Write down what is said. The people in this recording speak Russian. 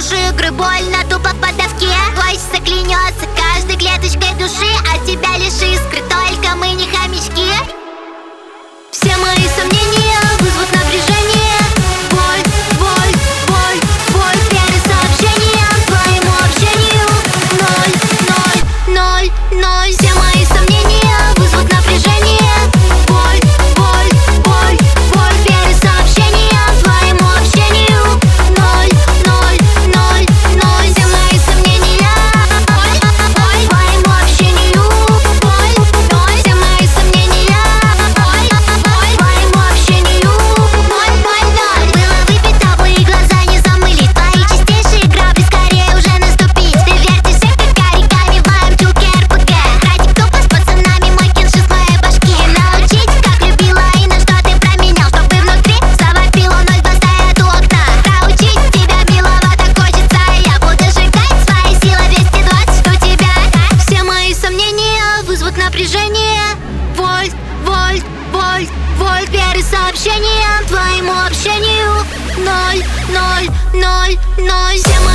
Играешь игры больно, тупо по доске. Хочется клянется каждой клеточкой души. От тебя лишь искры, только мы не хомячки. Все мои сомнения вызовут напряжение. Боль, боль, боль, боль. Верю сообщениям, твоему общению. Ноль, ноль, ноль, ноль. Все мои сомнения вызовут напряжение. Боль, боль, боль, боль. Верю сообщениям, твоему общению. Ноль, ноль, ноль, ноль. Все мои сомнения. Боль, боль, твоему общению. Боль, ноль. Все мои сомнения. Боль, боль, твоему общению. Боль, боль, ноль. Было выпить, теплые глаза не замыли. Твои чистейшие грабли скорее уже наступить. Ты вертишься как коряками в моем чулке РПГ. Братик тупо с пацанами, мой кинши в моей башке. Научить, как любила и на что ты променял. Чтобы внутри завопило 0-2 стоят у окна. Проучить тебя миловато хочется. Я буду сжигать свои силы 220 у тебя. Все мои сомнения вызовут напряжение. Вольт, вольт, вольт, вольт. Верю сообщениям, твоему общению. Ноль, ноль, ноль, ноль. Все